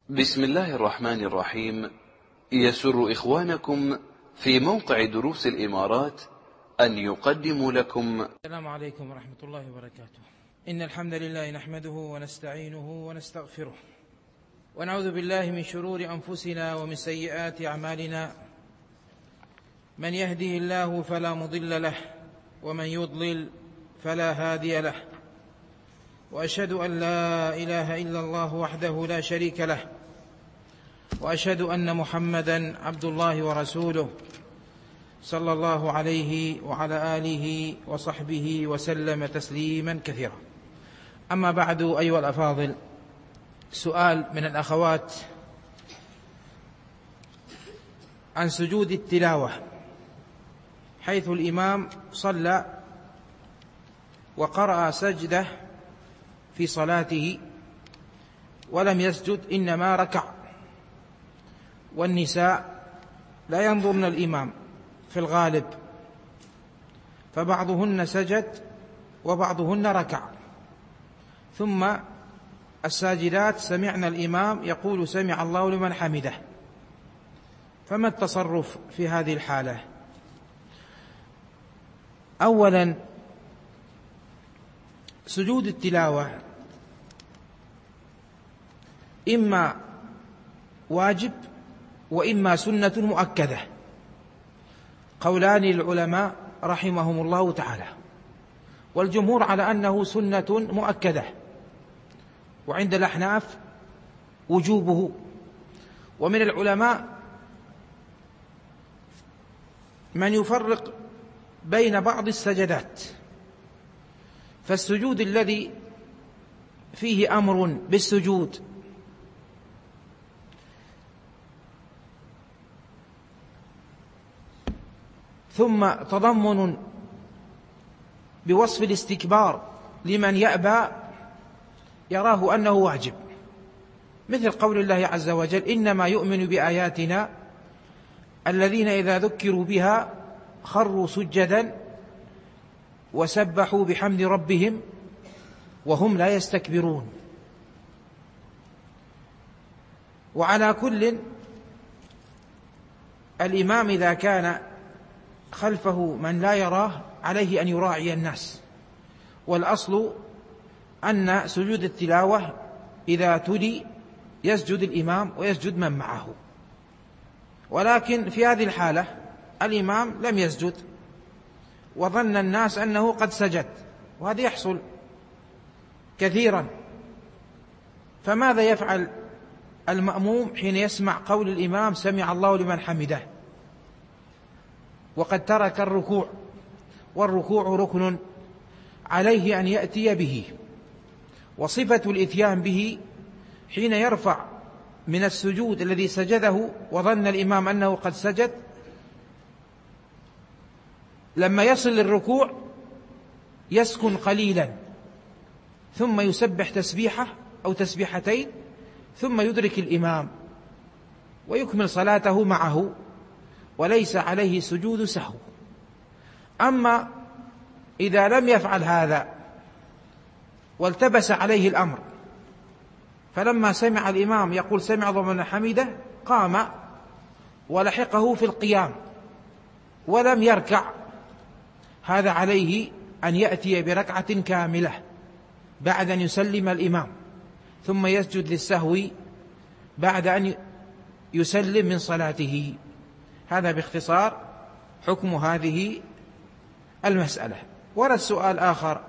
بسم الله الرحمن الرحيم. يسر إخوانكم في موقع دروس الإمارات أن يقدموا لكم. السلام عليكم ورحمة الله وبركاته. إن الحمد لله نحمده ونستعينه ونستغفره، ونعوذ بالله من شرور أنفسنا ومن سيئات أعمالنا. من يهده الله فلا مضل له، ومن يضلل فلا هادي له، وأشهد أن لا إله إلا الله وحده لا شريك له، وأشهد أن محمدًا عبد الله ورسوله صلى الله عليه وعلى آله وصحبه وسلم تسليما كثيرا. أما بعد، أيها الأفاضل، سؤال من الأخوات عن سجود التلاوة، حيث الإمام صلى وقرأ سجدة في صلاته ولم يسجد، إنما ركع، والنساء لا ينظرن الإمام في الغالب، فبعضهن سجد وبعضهن ركع، ثم الساجدات سمعنا الإمام يقول سمع الله لمن حمده، فما التصرف في هذه الحالة؟ أولا، سجود التلاوة إما واجب وإما سنة مؤكدة، قولان للعلماء رحمهم الله تعالى، والجمهور على أنه سنة مؤكدة، وعند الأحناف وجوبه. ومن العلماء من يفرق بين بعض السجدات، فالسجود الذي فيه أمر بالسجود ثم تضمن بوصف الاستكبار لمن يأبى، يراه أنه واجب، مثل قول الله عز وجل: إنما يؤمن بآياتنا الذين إذا ذكروا بها خروا سجدا وسبحوا بحمد ربهم وهم لا يستكبرون. وعلى كل، الإمام إذا كان خلفه من لا يراه عليه أن يراعي الناس، والأصل أن سجود التلاوة إذا تلي يسجد الإمام ويسجد من معه، ولكن في هذه الحالة الإمام لم يسجد وظن الناس أنه قد سجد، وهذا يحصل كثيرا. فماذا يفعل المأموم حين يسمع قول الإمام سمع الله لمن حمده وقد ترك الركوع، والركوع ركن عليه أن يأتي به؟ وصفة الإتيان به حين يرفع من السجود الذي سجده وظن الإمام أنه قد سجد، لما يصل للركوع يسكن قليلا، ثم يسبح تسبيحة أو تسبيحتين، ثم يدرك الإمام ويكمل صلاته معه، وليس عليه سجود سهو. أما إذا لم يفعل هذا والتبس عليه الأمر، فلما سمع الإمام يقول سمع الله لمن حمده قام ولحقه في القيام ولم يركع، هذا عليه أن يأتي بركعة كاملة بعد أن يسلم الإمام، ثم يسجد للسهو بعد أن يسلم من صلاته. هذا باختصار حكم هذه المسألة. ورد سؤال آخر،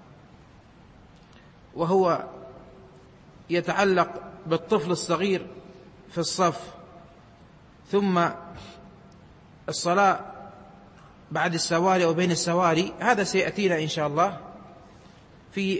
وهو يتعلق بالطفل الصغير في الصف، ثم الصلاة بعد السواري أو بين السواري. هذا سيأتينا إن شاء الله في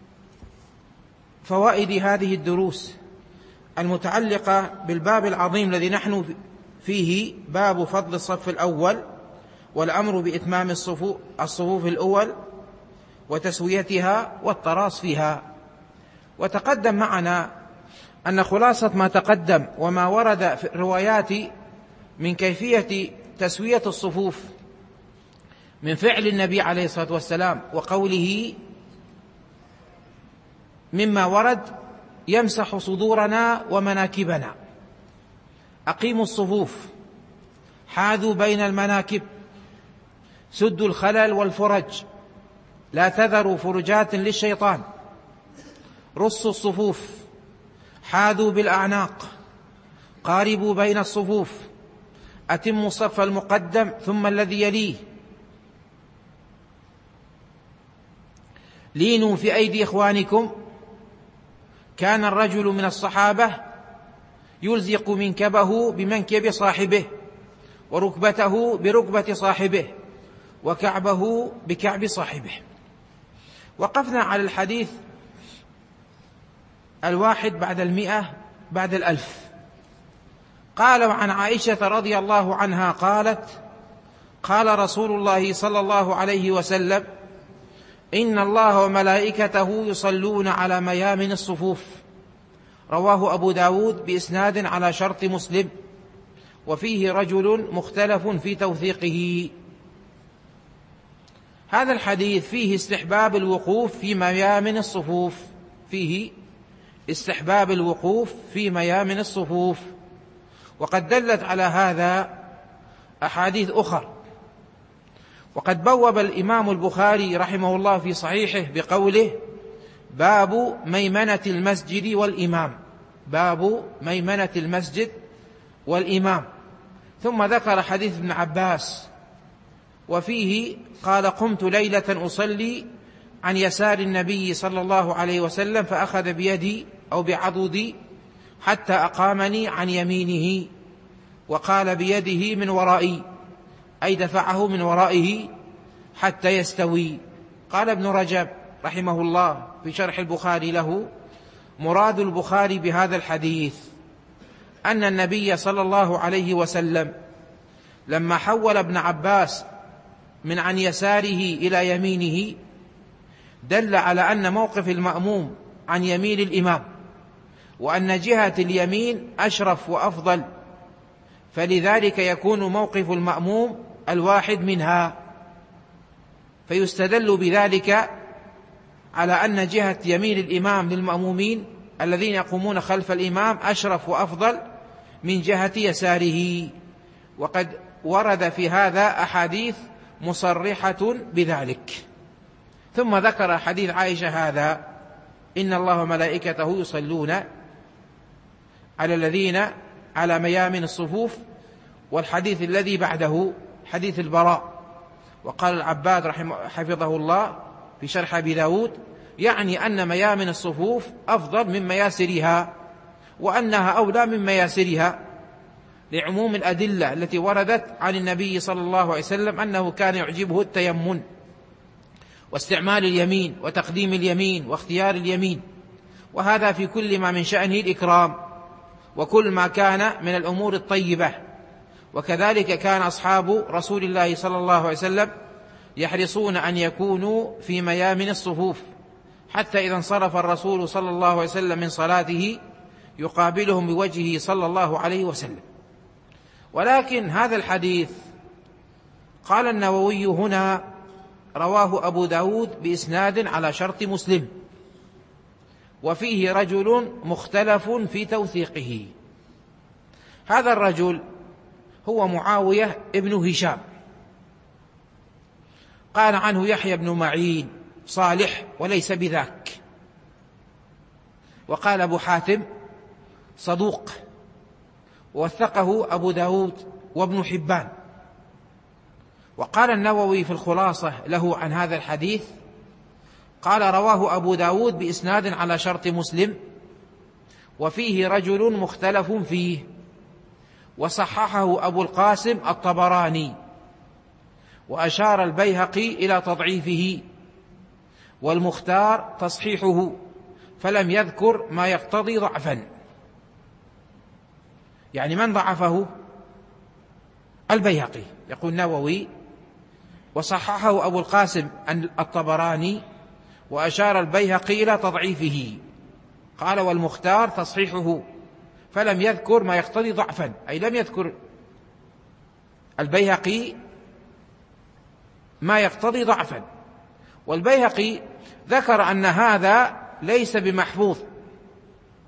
فوائد هذه الدروس المتعلقة بالباب العظيم الذي نحن فيه، باب فضل الصف الأول والأمر بإتمام الصفوف الأول وتسويتها والتراص فيها. وتقدم معنا أن خلاصة ما تقدم وما ورد في الروايات من كيفية تسوية الصفوف من فعل النبي عليه الصلاة والسلام وقوله، مما ورد يمسح صدورنا ومناكبنا. أقيموا الصفوف، حاذوا بين المناكب، سدوا الخلل والفرج، لا تذروا فرجات للشيطان، رصوا الصفوف، حاذوا بالأعناق، قاربوا بين الصفوف، أتموا الصف المقدم ثم الذي يليه، لينوا في أيدي إخوانكم. كان الرجل من الصحابة يلزق منكبه بمنكب صاحبه، وركبته بركبة صاحبه، وكعبه بكعب صاحبه. وقفنا على الحديث 1 بعد 1000. قال: وعن عائشة رضي الله عنها قالت: قال رسول الله صلى الله عليه وسلم: إن الله وملائكته يصلون على ميامن الصفوف. رواه أبو داود بإسناد على شرط مسلم، وفيه رجل مختلف في توثيقه. هذا الحديث فيه استحباب الوقوف في ميامن الصفوف، فيه استحباب الوقوف في ميامن الصفوف. وقد دلت على هذا أحاديث أخرى. وقد بوب الإمام البخاري رحمه الله في صحيحه بقوله: باب ميمنة المسجد والإمام، باب ميمنة المسجد والإمام. ثم ذكر حديث ابن عباس، وفيه قال: قمت ليلة أصلي عن يسار النبي صلى الله عليه وسلم، فأخذ بيدي أو بعضدي حتى أقامني عن يمينه، وقال بيده من ورائي، أي دفعه من ورائه حتى يستوي. قال ابن رجب رحمه الله في شرح البخاري له: مراد البخاري بهذا الحديث أن النبي صلى الله عليه وسلم لما حول ابن عباس من عن يساره إلى يمينه دل على أن موقف المأموم عن يمين الإمام، وأن جهة اليمين أشرف وأفضل، فلذلك يكون موقف المأموم الواحد منها. فيستدل بذلك على أن جهة يمين الإمام للمأمومين الذين يقومون خلف الإمام أشرف وأفضل من جهة يساره. وقد ورد في هذا أحاديث مصرحة بذلك. ثم ذكر حديث عائشة هذا: إن الله وملائكته يصلون على الذين على ميامن الصفوف. والحديث الذي بعده حديث البراء. وقال العباد حفظه الله في شرح أبي داود: يعني أن ميامن الصفوف أفضل من مياسرها، وأنها أولى من مياسرها، لعموم الأدلة التي وردت عن النبي صلى الله عليه وسلم أنه كان يعجبه التيمن واستعمال اليمين وتقديم اليمين واختيار اليمين، وهذا في كل ما من شأنه الإكرام، وكل ما كان من الأمور الطيبة. وكذلك كان أصحاب رسول الله صلى الله عليه وسلم يحرصون أن يكونوا في ميامن الصفوف، حتى إذا انصرف الرسول صلى الله عليه وسلم من صلاته يقابلهم بوجهه صلى الله عليه وسلم. ولكن هذا الحديث قال النووي هنا: رواه أبو داود بإسناد على شرط مسلم، وفيه رجل مختلف في توثيقه. هذا الرجل هو معاوية ابن هشام. قال عنه يحيى بن معين صالح وليس بذاك. وقال أبو حاتم صدوق، ووثقه أبو داود وابن حبان. وقال النووي في الخلاصة له عن هذا الحديث، قال: رواه أبو داود بإسناد على شرط مسلم، وفيه رجل مختلف فيه، وصححه أبو القاسم الطبراني، وأشار البيهقي إلى تضعيفه، والمختار تصحيحه، فلم يذكر ما يقتضي ضعفا. يعني من ضعفه؟ البيهقي. يقول النووي: وصححه أبو القاسم الطبراني، وأشار البيهقي إلى تضعيفه. قال: والمختار تصحيحه، فلم يذكر ما يقتضي ضعفا، أي لم يذكر البيهقي ما يقتضي ضعفا. والبيهقي ذكر أن هذا ليس بمحفوظ،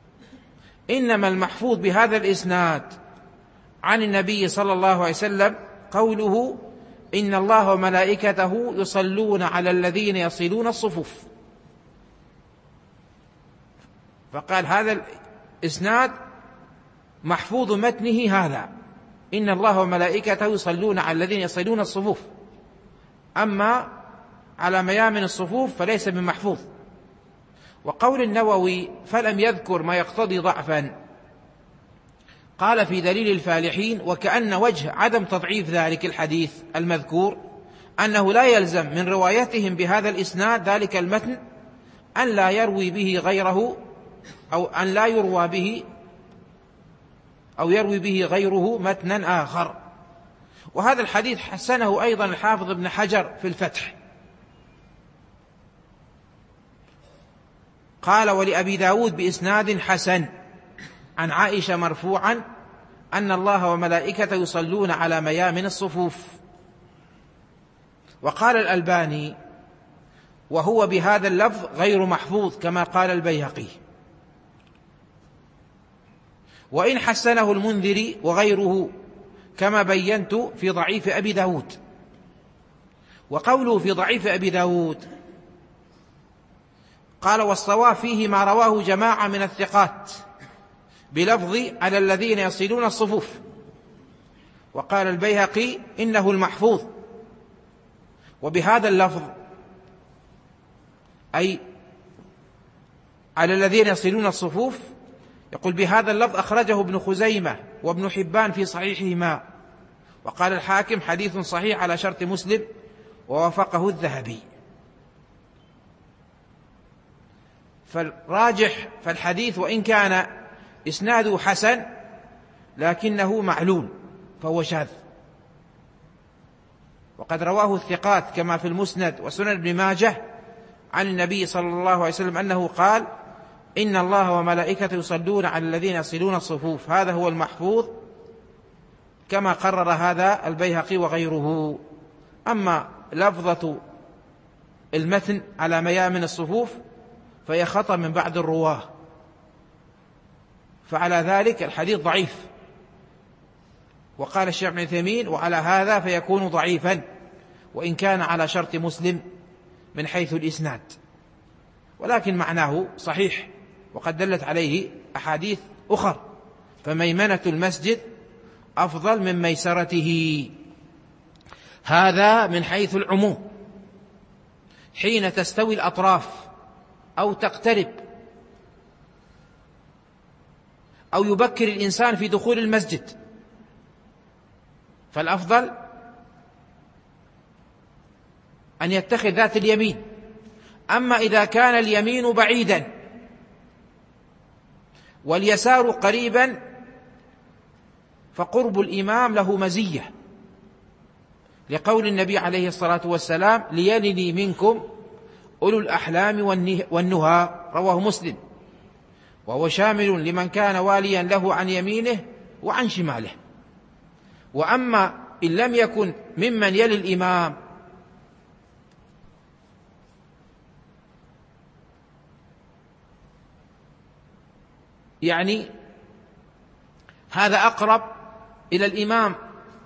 إنما المحفوظ بهذا الإسناد عن النبي صلى الله عليه وسلم قوله: إن الله وملائكته يصلون على الذين يصلون الصفوف. فقال هذا الإسناد محفوظ متنه هذا: إن الله وملائكته يصلون على الذين يصلون الصفوف، أما على ميامن الصفوف فليس بمحفوظ. وقول النووي: فلم يذكر ما يقتضي ضعفا، قال في دليل الفالحين: وكأن وجه عدم تضعيف ذلك الحديث المذكور أنه لا يلزم من روايتهم بهذا الإسناد ذلك المتن أن لا يروي به غيره، أو أن لا يروى به أو يروي به غيره متنا آخر. وهذا الحديث حسنه أيضا الحافظ ابن حجر في الفتح، قال: ولأبي داود بإسناد حسن عن عائشة مرفوعا أن الله وملائكته يصلون على ميامن الصفوف. وقال الألباني: وهو بهذا اللفظ غير محفوظ كما قال البيهقي، وإن حسنه المنذري وغيره كما بينت في ضعيف أبي داود. وقوله في ضعيف أبي داود قال: والصواب فيه ما رواه جماعة من الثقات بلفظ على الذين يصلون الصفوف. وقال البيهقي: إنه المحفوظ. وبهذا اللفظ أي على الذين يصلون الصفوف، يقول بهذا اللفظ أخرجه ابن خزيمة وابن حبان في صحيحهما. وقال الحاكم: حديث صحيح على شرط مسلم، ووافقه الذهبي. فالراجح فالحديث وإن كان إسناده حسن لكنه معلول، فهو شاذ. وقد رواه الثقات كما في المسند وسنن ابن ماجه عن النبي صلى الله عليه وسلم أنه قال: إن الله وملائكته يصلون على الذين يصلون الصفوف. هذا هو المحفوظ كما قرر هذا البيهقي وغيره. أما لفظة المتن على ميامن الصفوف فهي خطأ من بعض الرواه، فعلى ذلك الحديث ضعيف. وقال الشيخ ابن عثيمين: وعلى هذا فيكون ضعيفا وإن كان على شرط مسلم من حيث الإسناد، ولكن معناه صحيح، وقد دلت عليه أحاديث أخر. فميمنة المسجد أفضل من ميسرته، هذا من حيث العموم حين تستوي الأطراف أو تقترب أو يبكر الإنسان في دخول المسجد، فالأفضل أن يتخذ ذات اليمين. أما إذا كان اليمين بعيدا واليسار قريبا فقرب الإمام له مزية، لقول النبي عليه الصلاة والسلام: ليلني منكم أولو الأحلام والنهى، رواه مسلم. وهو شامل لمن كان واليا له عن يمينه وعن شماله. وأما إن لم يكن ممن يلي الإمام يعني هذا أقرب إلى الإمام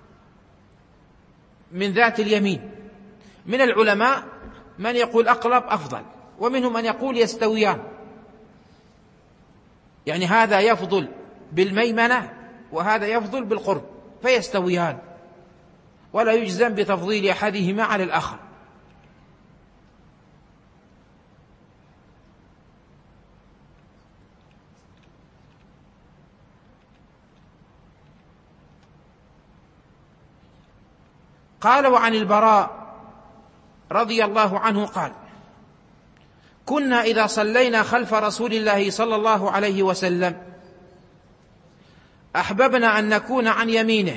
من ذات اليمين. من العلماء من يقول أقرب أفضل، ومنهم من يقول يستويان، يعني هذا يفضل بالميمنة وهذا يفضل بالقرب فيستويان، ولا يجزم بتفضيل أحدهما على الآخر. قال: وعن البراء رضي الله عنه قال: كنا إذا صلينا خلف رسول الله صلى الله عليه وسلم أحببنا أن نكون عن يمينه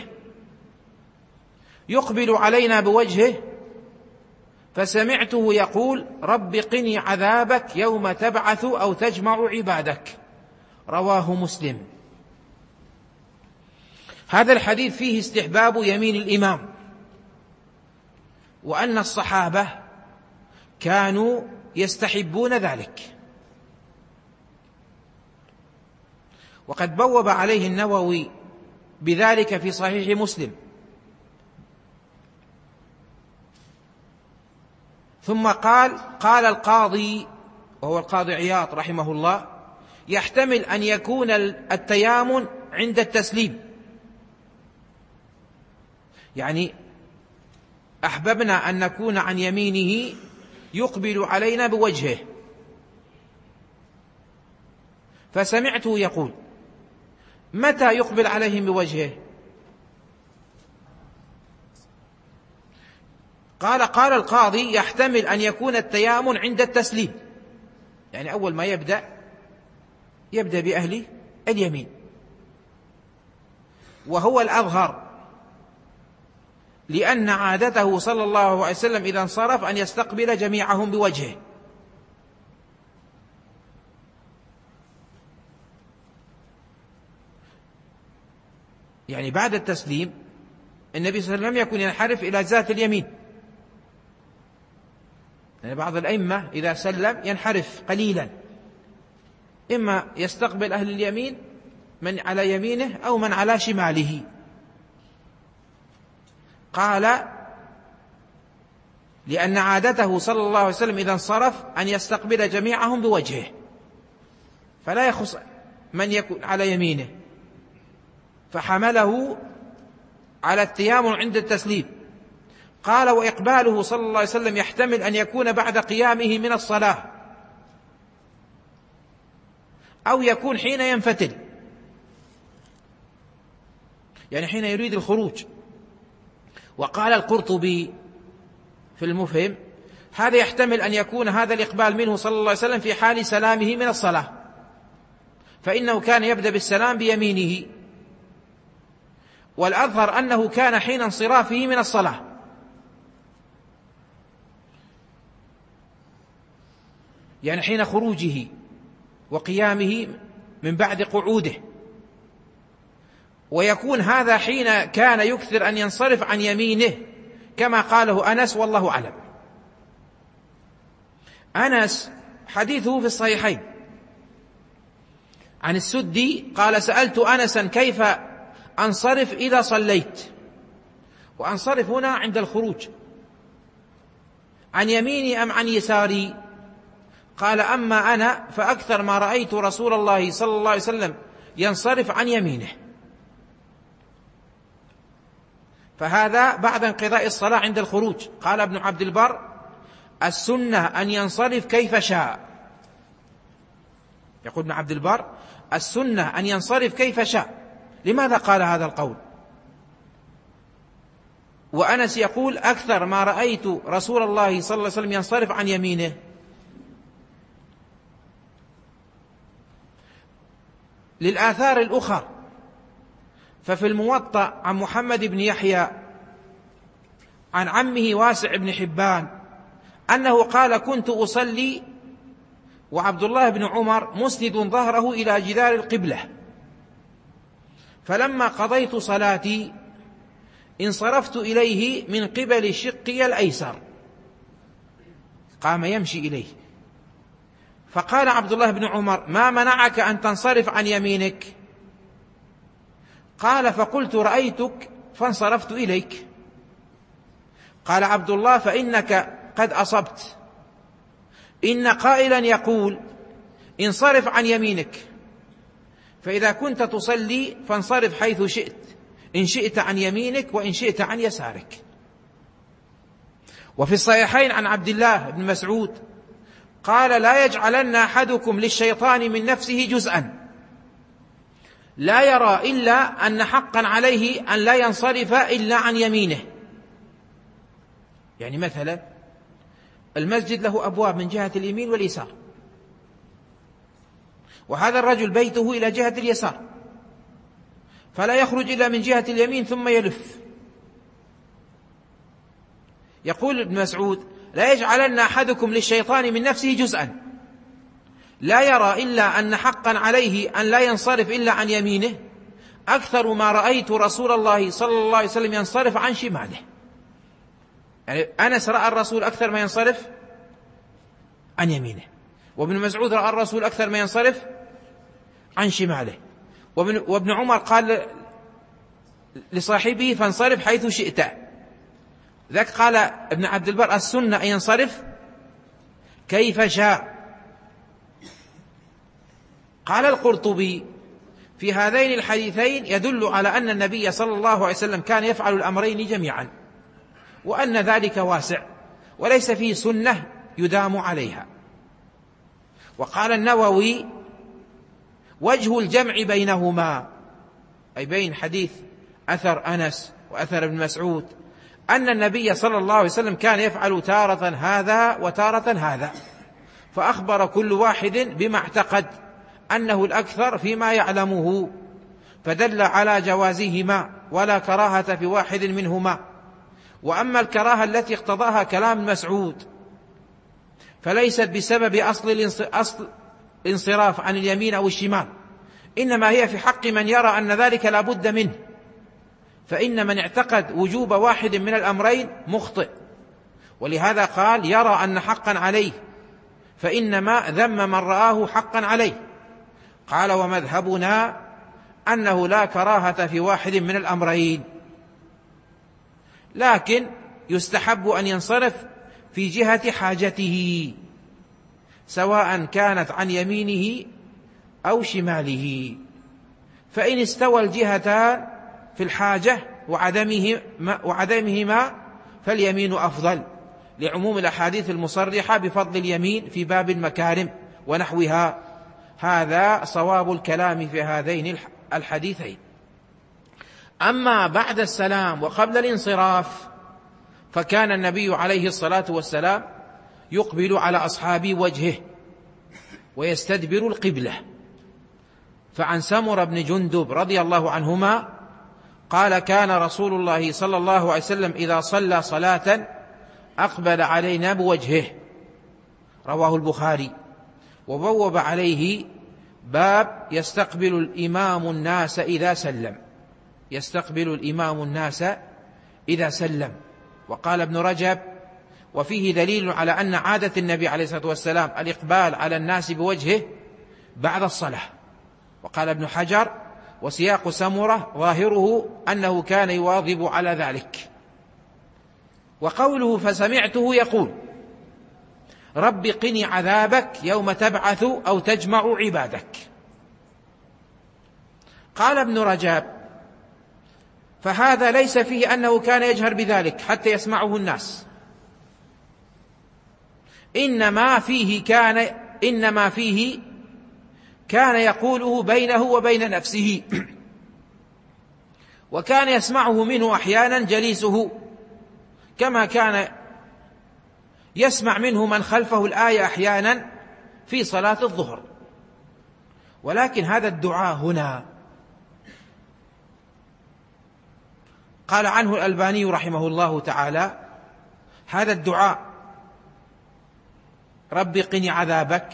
يقبل علينا بوجهه، فسمعته يقول: رب قني عذابك يوم تبعث أو تجمع عبادك، رواه مسلم. هذا الحديث فيه استحباب يمين الإمام، وأن الصحابة كانوا يستحبون ذلك. وقد بوب عليه النووي بذلك في صحيح مسلم. ثم قال القاضي، وهو القاضي عياض رحمه الله: يحتمل أن يكون التيامن عند التسليم، يعني أحببنا أن نكون عن يمينه يقبل علينا بوجهه، فسمعته يقول: متى يقبل عليهم بوجهه؟ قال القاضي: يحتمل أن يكون التيامن عند التسليم، يعني أول ما يبدأ بأهل اليمين، وهو الأظهر، لأن عادته صلى الله عليه وسلم إذا انصرف أن يستقبل جميعهم بوجهه. يعني بعد التسليم النبي صلى الله عليه وسلم يكون ينحرف إلى ذات اليمين، يعني بعض الأئمة إذا سلم ينحرف قليلا، إما يستقبل أهل اليمين من على يمينه أو من على شماله. قال: لأن عادته صلى الله عليه وسلم إذا انصرف أن يستقبل جميعهم بوجهه، فلا يخص من يكون على يمينه، فحمله على التيامن عند التسليم. قال: وإقباله صلى الله عليه وسلم يحتمل أن يكون بعد قيامه من الصلاة، أو يكون حين ينفتل، يعني حين يريد الخروج. وقال القرطبي في المفهم: هذا يحتمل أن يكون هذا الإقبال منه صلى الله عليه وسلم في حال سلامه من الصلاة، فإنه كان يبدأ بالسلام بيمينه، والأظهر أنه كان حين انصرافه من الصلاة. يعني حين خروجه وقيامه من بعد قعوده، ويكون هذا حين كان يكثر أن ينصرف عن يمينه، كما قاله أنس والله أعلم. أنس حديثه في الصحيحين عن السدي قال: سألت أنسا كيف أنصرف إذا صليت، وأنصرف هنا عند الخروج، عن يميني أم عن يساري؟ قال: أما أنا فأكثر ما رأيت رسول الله صلى الله عليه وسلم ينصرف عن يمينه. فهذا بعد انقضاء الصلاة عند الخروج. قال ابن عبد البر: السنة أن ينصرف كيف شاء. يقول ابن عبد البر: السنة أن ينصرف كيف شاء. لماذا قال هذا القول؟ وأنس يقول: أكثر ما رأيت رسول الله صلى الله عليه وسلم ينصرف عن يمينه. للآثار الأخرى، ففي الموطأ عن محمد بن يحيى عن عمه واسع بن حبان أنه قال: كنت أصلي وعبد الله بن عمر مسند ظهره إلى جدار القبلة، فلما قضيت صلاتي انصرفت إليه من قبل شقي الأيسر. قام يمشي إليه، فقال عبد الله بن عمر: ما منعك أن تنصرف عن يمينك؟ قال: فقلت رأيتك فانصرفت إليك. قال عبد الله: فإنك قد أصبت، إن قائلا يقول: انصرف عن يمينك، فإذا كنت تصلي فانصرف حيث شئت، إن شئت عن يمينك وإن شئت عن يسارك. وفي الصحيحين عن عبد الله بن مسعود قال: لا يجعلن أحدكم للشيطان من نفسه جزءا لا يرى إلا أن حقا عليه أن لا ينصرف إلا عن يمينه. يعني مثلا المسجد له أبواب من جهة اليمين واليسار، وهذا الرجل بيته إلى جهة اليسار، فلا يخرج إلا من جهة اليمين ثم يلف. يقول ابن مسعود: لا يجعلن أحدكم للشيطان من نفسه جزءا لا يرى إلا أن حقا عليه أن لا ينصرف إلا عن يمينه، أكثر ما رأيت رسول الله صلى الله عليه وسلم ينصرف عن شماله. يعني أنس رأى الرسول أكثر ما ينصرف عن يمينه، وابن مسعود رأى الرسول أكثر ما ينصرف عن شماله. وابن عمر قال لصاحبه فانصرف حيث شئت. ذاك قال ابن عبد البر السنة أن ينصرف كيف شاء. قال القرطبي في هذين الحديثين يدل على أن النبي صلى الله عليه وسلم كان يفعل الأمرين جميعا، وأن ذلك واسع وليس فيه سنة يدام عليها. وقال النووي وجه الجمع بينهما، أي بين حديث أثر أنس وأثر ابن مسعود، أن النبي صلى الله عليه وسلم كان يفعل تارة هذا وتارة هذا، فأخبر كل واحد بما اعتقد أنه الأكثر فيما يعلمه، فدل على جوازهما ولا كراهة في واحد منهما. وأما الكراهة التي اقتضاها كلام مسعود فليست بسبب أصل الانصراف عن اليمين أو الشمال، إنما هي في حق من يرى أن ذلك لا بد منه، فإن من اعتقد وجوب واحد من الأمرين مخطئ، ولهذا قال يرى أن حقا عليه، فإنما ذم من رآه حقا عليه. قال ومذهبنا أنه لا كراهة في واحد من الأمرين، لكن يستحب أن ينصرف في جهة حاجته، سواء كانت عن يمينه أو شماله، فإن استوى الجهتان في الحاجة وعدمهما فاليمين أفضل، لعموم الأحاديث المصرحة بفضل اليمين في باب المكارم ونحوها. هذا صواب الكلام في هذين الحديثين. أما بعد السلام وقبل الانصراف فكان النبي عليه الصلاة والسلام يقبل على أصحاب وجهه ويستدبر القبلة. فعن سمر بن جندب رضي الله عنهما قال كان رسول الله صلى الله عليه وسلم إذا صلى صلاة أقبل علينا بوجهه، رواه البخاري. وبوب عليه باب يستقبل الإمام الناس إذا سلم، يستقبل الإمام الناس إذا سلم. وقال ابن رجب وفيه دليل على أن عادة النبي عليه الصلاة والسلام الإقبال على الناس بوجهه بعد الصلاة. وقال ابن حجر وسياق سمرة ظاهره أنه كان يواظب على ذلك. وقوله فسمعته يقول رب قني عذابك يوم تبعث أو تجمع عبادك. قال ابن رجب فهذا ليس فيه أنه كان يجهر بذلك حتى يسمعه الناس، إنما فيه كان يقوله بينه وبين نفسه، وكان يسمعه منه أحيانا جليسه، كما كان يسمع منه من خلفه الآية أحيانا في صلاة الظهر. ولكن هذا الدعاء هنا قال عنه الألباني رحمه الله تعالى هذا الدعاء رب قني عذابك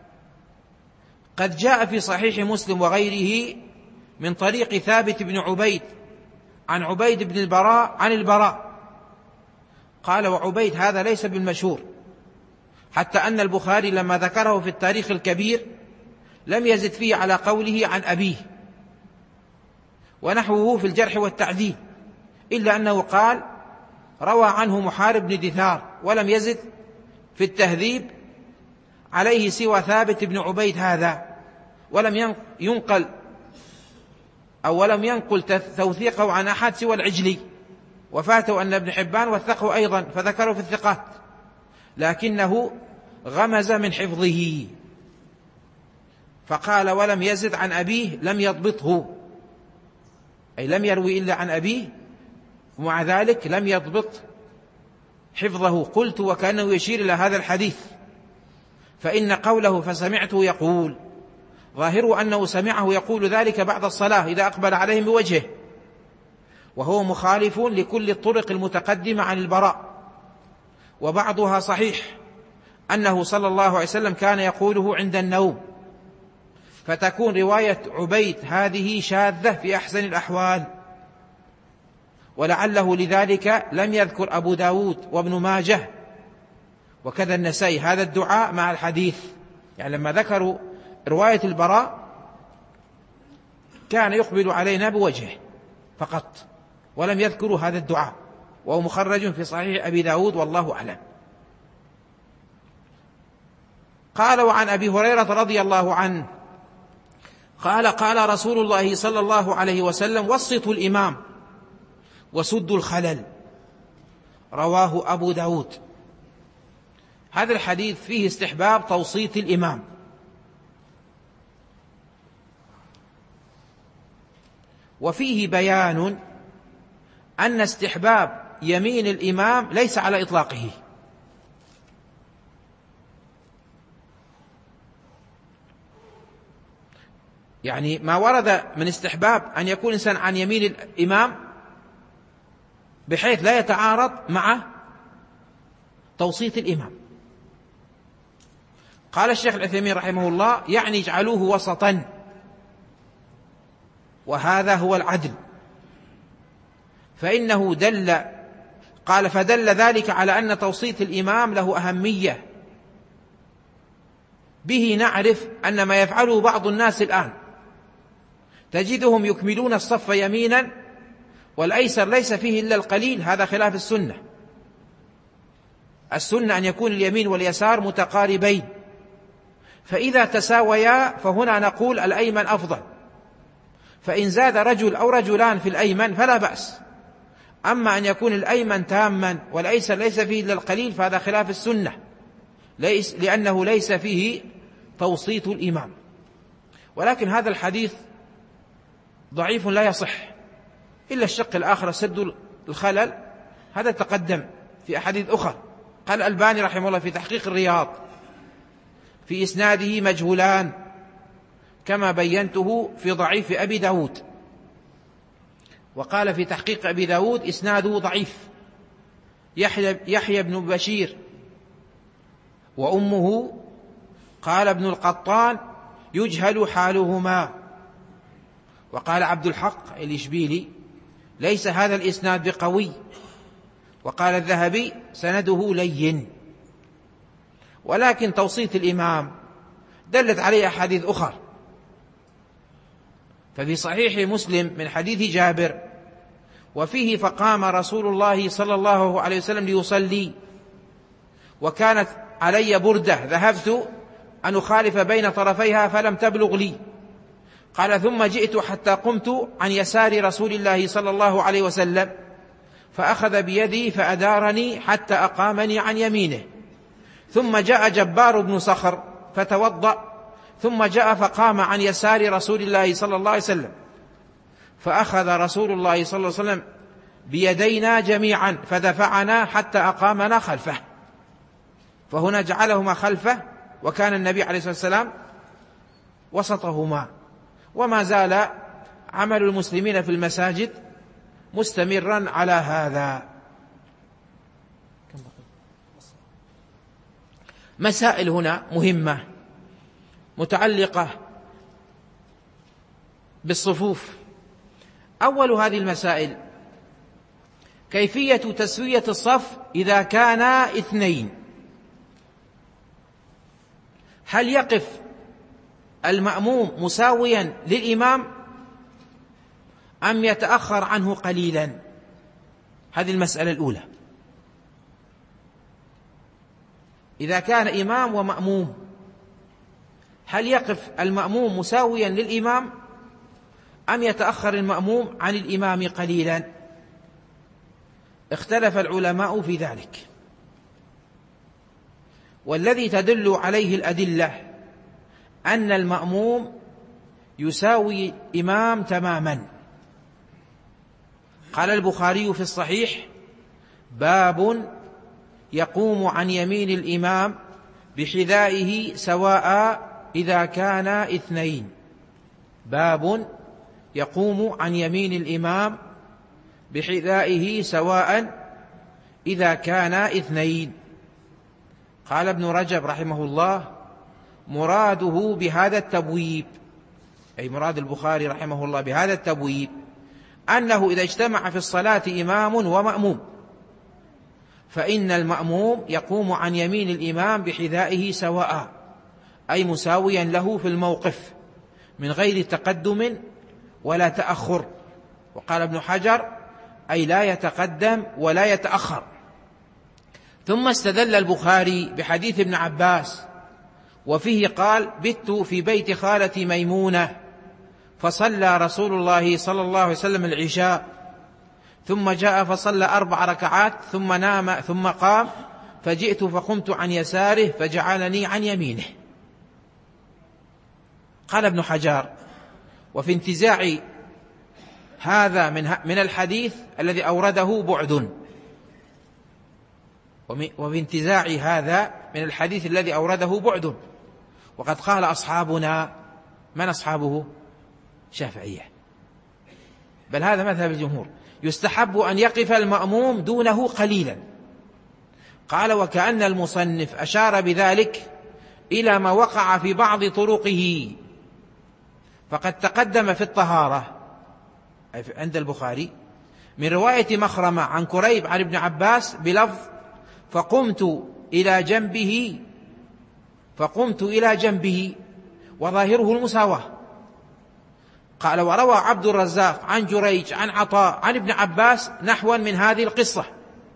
قد جاء في صحيح مسلم وغيره من طريق ثابت بن عبيد عن عبيد بن البراء عن البراء قال وعبيد هذا ليس بالمشهور، حتى أن البخاري لما ذكره في التاريخ الكبير لم يزد فيه على قوله عن أبيه، ونحوه في الجرح والتعديل، إلا أنه قال روى عنه محارب بن دثار، ولم يزد في التهذيب عليه سوى ثابت بن عبيد هذا، ولم ينقل توثيقه عن أحد سوى العجلي، وفاته أن ابن حبان وثقه أيضا فذكره في الثقات، لكنه غمز من حفظه فقال ولم يزد عن أبيه لم يضبطه، أي لم يروي إلا عن أبيه، ومع ذلك لم يضبط حفظه. قلت وكأنه يشير إلى هذا الحديث، فإن قوله فسمعته يقول ظاهره أنه سمعه يقول ذلك بعد الصلاة إذا أقبل عليهم بوجهه، وهو مخالف لكل الطرق المتقدمة عن البراء، وبعضها صحيح أنه صلى الله عليه وسلم كان يقوله عند النوم، فتكون رواية عبيد هذه شاذة في أحسن الأحوال، ولعله لذلك لم يذكر أبو داود وابن ماجه وكذا النسائي هذا الدعاء مع الحديث، يعني لما ذكروا رواية البراء كان يقبل علينا بوجهه فقط، ولم يذكروا هذا الدعاء، وهو مخرج في صحيح أبي داود والله أعلم. قال: وعن أبي هريرة رضي الله عنه قال: قال رسول الله صلى الله عليه وسلم: وسطوا الإمام وسدوا الخلل. رواه أبو داود. هذا الحديث فيه استحباب توسيط الإمام، وفيه بيان أن استحباب يمين الإمام ليس على إطلاقه، يعني ما ورد من استحباب أن يكون الإنسان عن يمين الإمام بحيث لا يتعارض مع توسيط الإمام. قال الشيخ العثيمين رحمه الله: يعني اجعلوه وسطا، وهذا هو العدل، فإنه فدل ذلك على أن توسيط الإمام له أهمية. به نعرف أن ما يفعله بعض الناس الآن تجدهم يكملون الصف يمينا والأيسر ليس فيه إلا القليل، هذا خلاف السنة. السنة أن يكون اليمين واليسار متقاربين، فإذا تساويا فهنا نقول الأيمن أفضل، فإن زاد رجل أو رجلان في الأيمن فلا بأس. أما أن يكون الأيمن تاما والأيسر ليس فيه إلا القليل فهذا خلاف السنة، لأنه ليس فيه توسيط الإمام. ولكن هذا الحديث ضعيف لا يصح، إلا الشق الآخر سد الخلل، هذا تقدم في أحاديث أخرى. قال الألباني رحمه الله في تحقيق الرياض: في إسناده مجهولان، كما بينته في ضعيف أبي داود. وقال في تحقيق أبي داود: إسناده ضعيف، يحيى بن بشير وأمه. قال ابن القطان: يجهل حالهما. وقال عبد الحق الإشبيلي: ليس هذا الإسناد بقوي. وقال الذهبي: سنده لين. ولكن توسيط الإمام دلت عليه أحاديث أخرى، ففي صحيح مسلم من حديث جابر: وفيه: فقام رسول الله صلى الله عليه وسلم ليصلي، وكانت علي بردة ذهبت أن أخالف بين طرفيها فلم تبلغ لي. قال: ثم جئت حتى قمت عن يسار رسول الله صلى الله عليه وسلم، فأخذ بيدي فأدارني حتى أقامني عن يمينه. ثم جاء جبار بن صخر فتوضأ، ثم جاء فقام عن يسار رسول الله صلى الله عليه وسلم، فأخذ رسول الله صلى الله عليه وسلم بيدينا جميعا فدفعنا حتى أقامنا خلفه. فهنا جعلهما خلفه، وكان النبي عليه الصلاة والسلام وسطهما. وما زال عمل المسلمين في المساجد مستمرا على هذا. مسائل هنا مهمة متعلقة بالصفوف. أول هذه المسائل كيفية تسوية الصف إذا كان اثنين. هل يقف المأموم مساويا للإمام أم يتأخر عنه قليلا؟ هذه المسألة الأولى. إذا كان إمام ومأموم، هل يقف المأموم مساويا للإمام أم يتأخر المأموم عن الإمام قليلا؟ اختلف العلماء في ذلك، والذي تدل عليه الأدلة أن المأموم يساوي الإمام تماما. قال البخاري في الصحيح: باب يقوم عن يمين الإمام بحذائه سواء إذا كان اثنين. باب يقوم عن يمين الإمام بحذائه سواء إذا كان اثنين. قال ابن رجب رحمه الله: مراده بهذا التبويب، أي مراد البخاري رحمه الله بهذا التبويب، أنه إذا اجتمع في الصلاة إمام ومأموم فإن المأموم يقوم عن يمين الإمام بحذائه سواء، أي مساويا له في الموقف من غير تقدم ولا تأخر. وقال ابن حجر أي لا يتقدم ولا يتأخر. ثم استدل البخاري بحديث ابن عباس وفيه قال: بت في بيت خالتي ميمونة فصلى رسول الله صلى الله عليه وسلم العشاء ثم جاء فصلى 4 ركعات ثم نام ثم قام فجئت فقمت عن يساره فجعلني عن يمينه. قال ابن حجر: وفي انتزاع هذا من الحديث الذي أورده بعد، وفي انتزاع هذا من الحديث الذي أورده بعد. وقد قال أصحابنا، من أصحابه؟ شافعية، بل هذا مذهب الجمهور، يستحب أن يقف المأموم دونه قليلا. قال: وكأن المصنف أشار بذلك إلى ما وقع في بعض طرقه، فقد تقدم في الطهارة عند البخاري من رواية مخرمة عن كريب عن ابن عباس بلفظ: فقمت إلى جنبه وظاهره المساواة. قال: وروى عبد الرزاق عن جريج عن عطاء عن ابن عباس نحوا من هذه القصة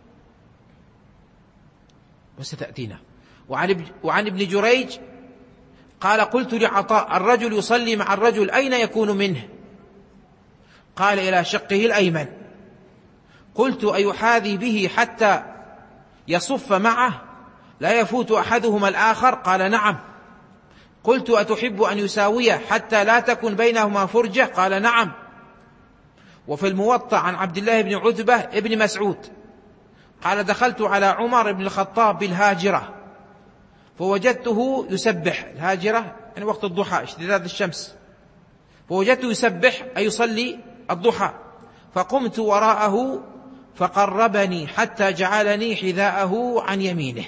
وستأتينا. وعن ابن جريج قال: قلت لعطاء: الرجل يصلي مع الرجل أين يكون منه؟ قال: إلى شقه الأيمن. قلت: أيحاذي به حتى يصف معه لا يفوت أحدهما الآخر؟ قال: نعم. قلت: أتحب أن يساويه حتى لا تكن بينهما فرجة؟ قال: نعم. وفي الموطأ عن عبد الله بن عتبة ابن مسعود قال: دخلت على عمر بن الخطاب بالهاجرة فوجدته يسبح. الهاجرة يعني وقت الضحى، اشتداد الشمس. فوجدته يسبح أي يصلي الضحى، فقمت وراءه فقربني حتى جعلني حذاءه عن يمينه.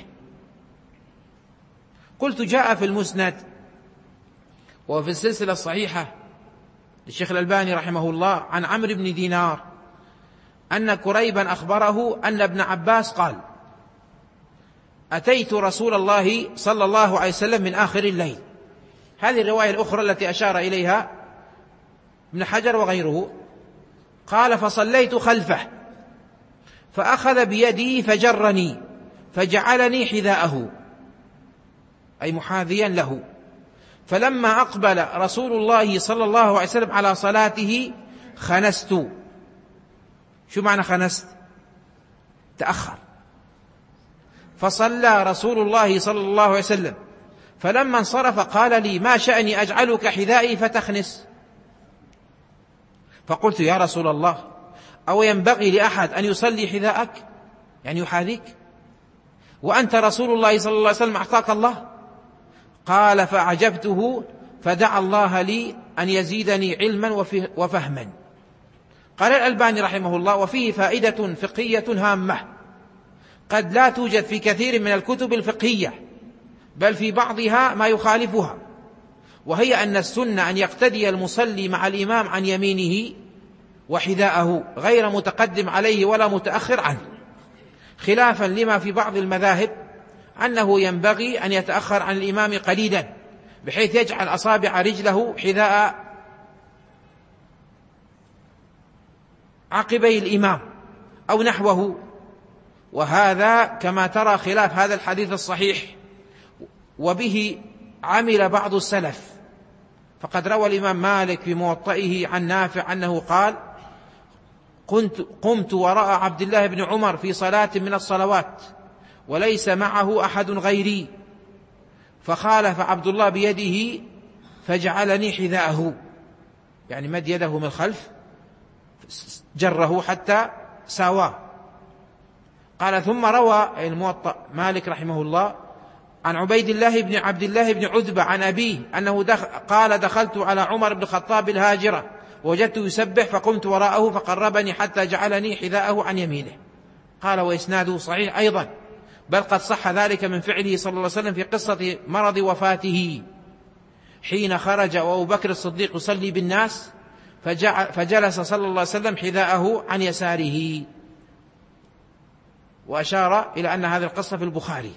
قلت: جاء في المسند وفي السلسلة الصحيحة للشيخ الألباني رحمه الله عن عمرو بن دينار أن كريبا أخبره أن ابن عباس قال: أتيت رسول الله صلى الله عليه وسلم من آخر الليل. هذه الرواية الأخرى التي أشار إليها ابن حجر وغيره. قال: فصليت خلفه فأخذ بيدي فجرني فجعلني حذاءه أي محاذيا له. فلما أقبل رسول الله صلى الله عليه وسلم على صلاته خنست. شو معنى خنست؟ تأخر. فصلى رسول الله صلى الله عليه وسلم، فلما انصرف قال لي: ما شأني أجعلك حذائي فتخنس؟ فقلت: يا رسول الله، أو ينبغي لأحد أن يصلي حذاءك يعني يحاذيك وأنت رسول الله صلى الله عليه وسلم أعطاك الله؟ قال: فأعجبته فدعا الله لي أن يزيدني علما وفهما. قال الألباني رحمه الله: وفيه فائدة فقهية هامة قد لا توجد في كثير من الكتب الفقهية، بل في بعضها ما يخالفها، وهي أن السنة أن يقتدي المصلي مع الإمام عن يمينه وحذاءه غير متقدم عليه ولا متأخر عنه، خلافا لما في بعض المذاهب أنه ينبغي أن يتأخر عن الإمام قليلا بحيث يجعل أصابع رجله حذاء عقبي الإمام أو نحوه. وهذا كما ترى خلاف هذا الحديث الصحيح، وبه عمل بعض السلف. فقد روى الإمام مالك في موطئه عن نافع أنه قال: قمت وراء عبد الله بن عمر في صلاة من الصلوات وليس معه أحد غيري، فخالف عبد الله بيده فجعلني حذاءه، يعني مد يده من الخلف جره حتى ساواه. قال: ثم روى الموطأ مالك رحمه الله عن عبيد الله بن عبد الله بن عتبة عن أبيه أنه قال: دخلت على عمر بن الخطاب الهاجرة وجدته يسبح فقمت وراءه فقربني حتى جعلني حذاءه عن يمينه. قال: وإسناده صحيح أيضا، بل قد صح ذلك من فعله صلى الله عليه وسلم في قصة مرض وفاته حين خرج وأبو بكر الصديق يصلي بالناس فجلس صلى الله عليه وسلم حذاءه عن يساره. وأشار إلى أن هذه القصة في البخاري.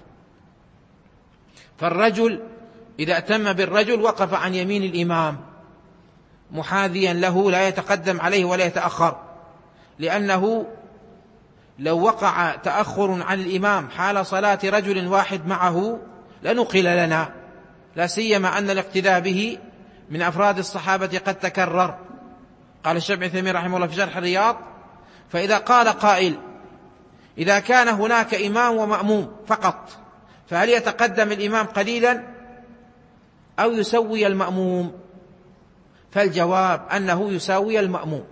فالرجل إذا أتم بالرجل وقف عن يمين الإمام، محاذيا له لا يتقدم عليه ولا يتأخر، لأنه لو وقع تأخر عن الإمام حال صلاة رجل واحد معه لنقل لنا، لا سيما أن الاقتداء به من أفراد الصحابة قد تكرر. قال الشيخ ابن تيمية رحمه الله في شرح الرياض: فإذا قال قائل: إذا كان هناك إمام ومأموم فقط فهل يتقدم الإمام قليلا أو يسوي المأموم؟ فالجواب أنه يساوي المأموم،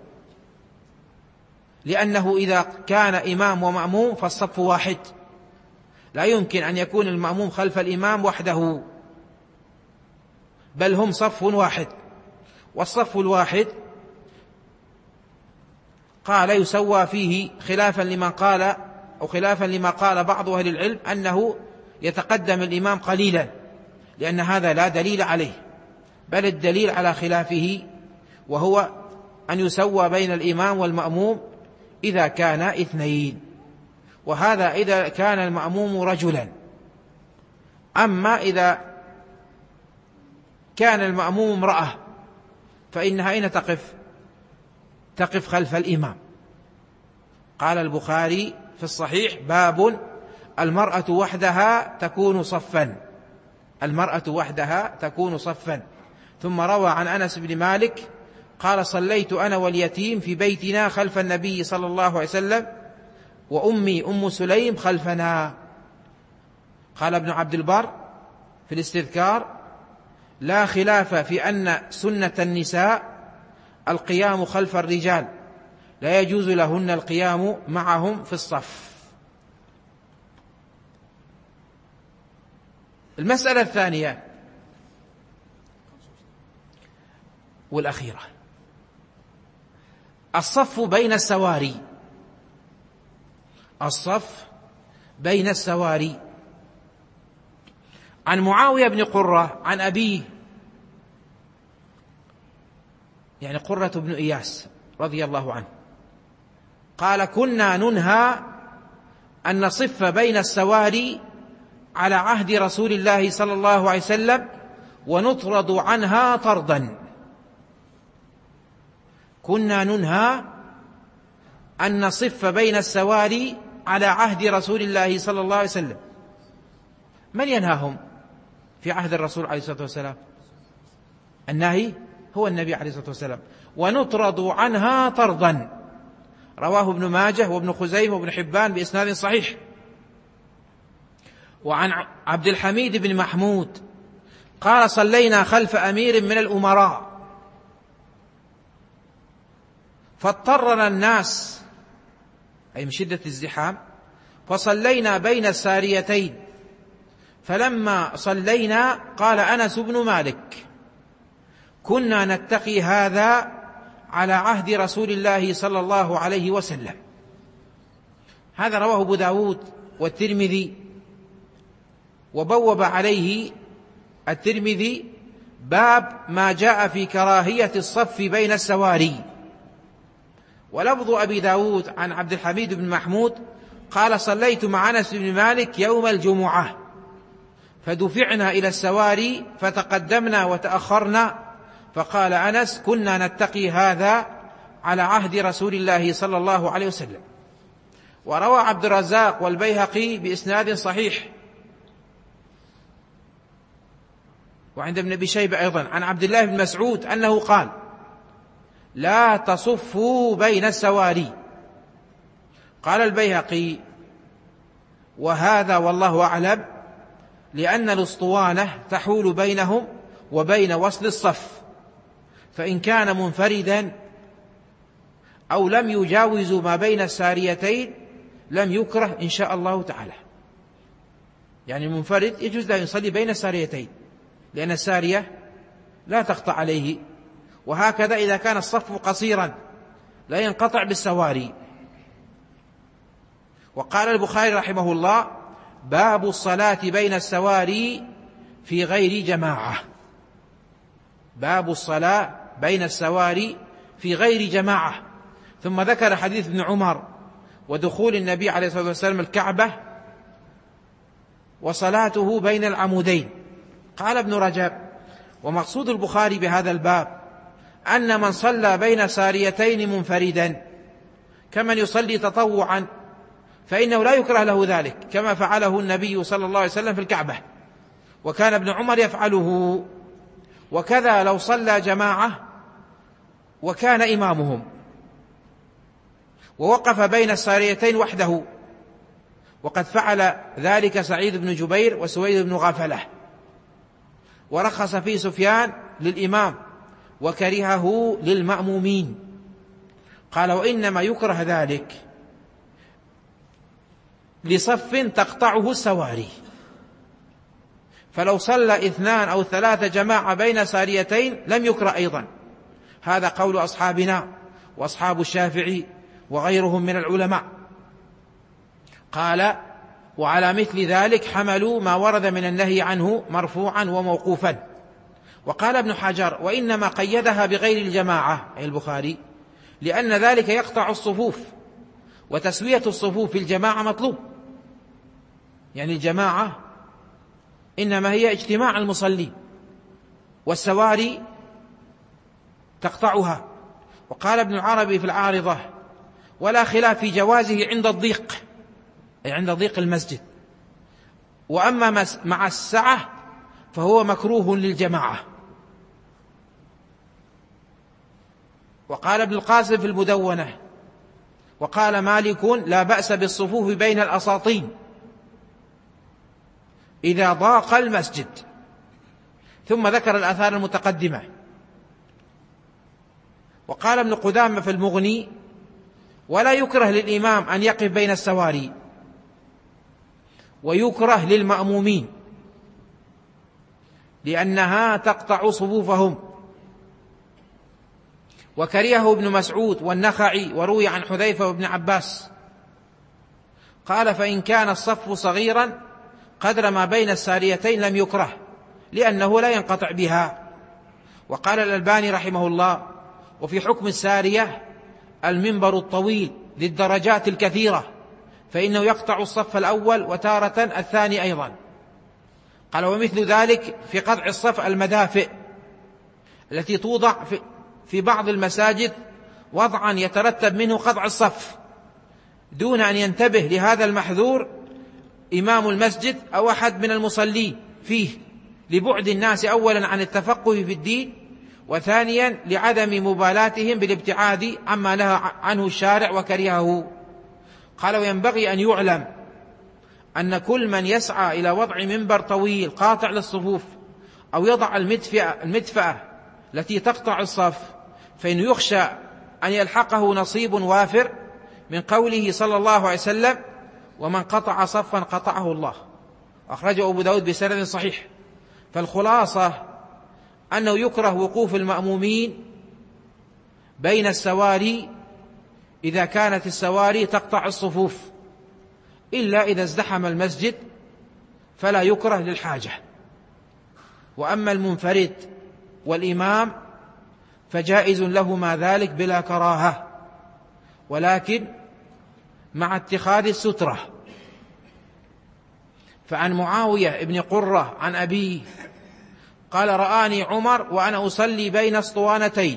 لأنه إذا كان إمام ومأموم فالصف واحد، لا يمكن أن يكون المأموم خلف الإمام وحده، بل هم صف واحد، والصف الواحد قال يسوى فيه خلافا لما قال بعض أهل العلم أنه يتقدم الإمام قليلا، لأن هذا لا دليل عليه، بل الدليل على خلافه، وهو أن يسوى بين الإمام والمأموم إذا كان اثنين، وهذا إذا كان المأموم رجلا. أما إذا كان المأموم امرأة فإنها أين تقف خلف الإمام. قال البخاري في الصحيح: باب المرأة وحدها تكون صفا. ثم روى عن أنس بن مالك قال: صليت أنا واليتيم في بيتنا خلف النبي صلى الله عليه وسلم، وأمي أم سليم خلفنا. قال ابن عبد البر في الاستذكار: لا خلاف في أن سنة النساء القيام خلف الرجال، لا يجوز لهن القيام معهم في الصف. المسألة الثانية والأخيرة: الصف بين السواري. عن معاوية بن قرة عن أبيه، يعني قرة بن إياس رضي الله عنه، قال: كنا ننهى أن نصف بين السواري على عهد رسول الله صلى الله عليه وسلم ونطرد عنها طردا. كنا ننهى أن نصف بين السواري على عهد رسول الله صلى الله عليه وسلم. من ينهاهم في عهد الرسول عليه الصلاة والسلام؟ النهي هو النبي عليه الصلاة والسلام. ونطرد عنها طردا، رواه ابن ماجه وابن خزيمة وابن حبان بإسناد صحيح. وعن عبد الحميد بن محمود قال: صلينا خلف أمير من الأمراء فاضطرنا الناس، أي من شدة الزحام، فصلينا بين الساريتين، فلما صلينا قال أنس بن مالك: كنا نتقي هذا على عهد رسول الله صلى الله عليه وسلم. هذا رواه أبو داود والترمذي، وبوب عليه الترمذي: باب ما جاء في كراهية الصف بين السواري. ولفظ أبي داود عن عبد الحميد بن محمود قال: صليت مع أنس بن مالك يوم الجمعة فدفعنا إلى السواري فتقدمنا وتأخرنا، فقال أنس: كنا نتقي هذا على عهد رسول الله صلى الله عليه وسلم. وروى عبد الرزاق والبيهقي بإسناد صحيح، وعند ابن أبي شيبة أيضا عن عبد الله بن مسعود أنه قال: لا تصفوا بين السواري. قال البيهقي: وهذا والله أعلم لأن الأسطوانة تحول بينهم وبين وصل الصف، فإن كان منفردا أو لم يجاوز ما بين الساريتين لم يكره إن شاء الله تعالى. يعني المنفرد يجوز له يصلي بين الساريتين، لأن السارية لا تقطع عليه، وهكذا إذا كان الصف قصيرا لا ينقطع بالسواري. وقال البخاري رحمه الله: باب الصلاة بين السواري في غير جماعة. باب الصلاة بين السواري في غير جماعة. ثم ذكر حديث ابن عمر ودخول النبي عليه الصلاة والسلام الكعبة وصلاته بين العمودين. قال ابن رجب: ومقصود البخاري بهذا الباب أن من صلى بين ساريتين منفردا كمن يصلي تطوعا فإنه لا يكره له ذلك، كما فعله النبي صلى الله عليه وسلم في الكعبة، وكان ابن عمر يفعله. وكذا لو صلى جماعة وكان إمامهم ووقف بين الساريتين وحده، وقد فعل ذلك سعيد بن جبير وسويد بن غافلة، ورخص فيه سفيان للإمام وكرهه للمأمومين. قال: وإنما يكره ذلك لصف تقطعه السواري. فلو صلى 2 أو 3 جماعة بين ساريتين لم يكره أيضا. هذا قول أصحابنا وأصحاب الشافعي وغيرهم من العلماء. قال: وعلى مثل ذلك حملوا ما ورد من النهي عنه مرفوعا وموقوفا. وقال ابن حجر: وإنما قيدها بغير الجماعة، أي البخاري، لأن ذلك يقطع الصفوف، وتسوية الصفوف في الجماعة مطلوب. يعني الجماعة إنما هي اجتماع المصلين، والسواري تقطعها. وقال ابن العربي في العارضة: ولا خلاف في جوازه عند الضيق، أي عند ضيق المسجد، وأما مع السعة فهو مكروه للجماعة. وقال ابن القاسم في المدونة: وقال مالك: لا بأس بالصفوف بين الأساطين إذا ضاق المسجد. ثم ذكر الآثار المتقدمة. وقال ابن قدامة في المغني: ولا يكره للإمام أن يقف بين السواري، ويكره للمأمومين لأنها تقطع صفوفهم. وكرهه ابن مسعود والنخعي، وروي عن حذيفة وابن عباس. قال: فإن كان الصف صغيرا قدر ما بين الساريتين لم يكره، لأنه لا ينقطع بها. وقال الألباني رحمه الله: وفي حكم السارية المنبر الطويل للدرجات الكثيرة، فإنه يقطع الصف الأول وتارة الثاني أيضا. قال: ومثل ذلك في قطع الصف المدافئ التي توضع في بعض المساجد وضعا يترتب منه قطع الصف دون أن ينتبه لهذا المحذور إمام المسجد أو أحد من المصلين فيه، لبعد الناس أولا عن التفقه في الدين، وثانيا لعدم مبالاتهم بالابتعاد عما نهى عنه الشارع وكرهه. قال: وينبغي أن يعلم أن كل من يسعى إلى وضع منبر طويل قاطع للصفوف أو يضع المدفأة التي تقطع الصف فإن يخشى أن يلحقه نصيب وافر من قوله صلى الله عليه وسلم: ومن قطع صفا قطعه الله. أخرجه أبو داود بسند صحيح. فالخلاصة أنه يكره وقوف المأمومين بين السواري إذا كانت السواري تقطع الصفوف، إلا إذا ازدحم المسجد فلا يكره للحاجة. وأما المنفرد والإمام فجائز لهما ذلك بلا كراهة، ولكن مع اتخاذ السترة. فعن معاوية بن قرة عن أبيه قال: رآني عمر وأنا أصلي بين اسطوانتين،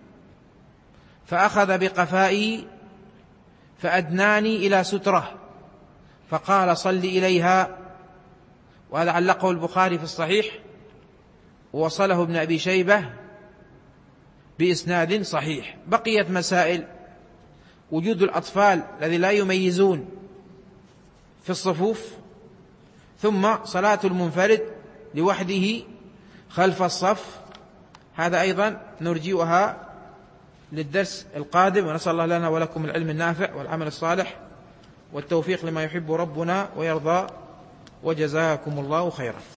فأخذ بقفائي فأدناني إلى سترة فقال: صل إليها. وهذا علقه البخاري في الصحيح، ووصله ابن أبي شيبة بإسناد صحيح. بقيت مسائل: وجود الأطفال الذي لا يميزون في الصفوف، ثم صلاة المنفرد لوحده خلف الصف. هذا أيضا نرجئها للدرس القادم، ونسأل الله لنا ولكم العلم النافع والعمل الصالح والتوفيق لما يحب ربنا ويرضى، وجزاكم الله خيرا.